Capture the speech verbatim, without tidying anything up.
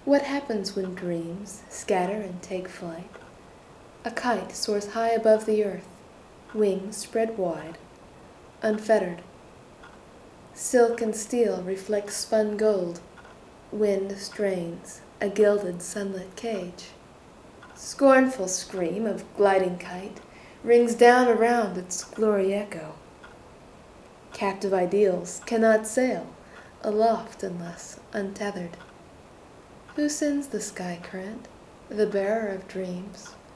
What happens when dreams scatter and take flight? A kite soars high above the earth, wings spread wide, unfettered. Silk and steel reflect spun gold, wind strains a gilded sunlit cage. Scornful scream of gliding kite rings down around its glory echo. Captive ideals cannot sail aloft unless untethered. Who sends the sky current, the bearer of dreams,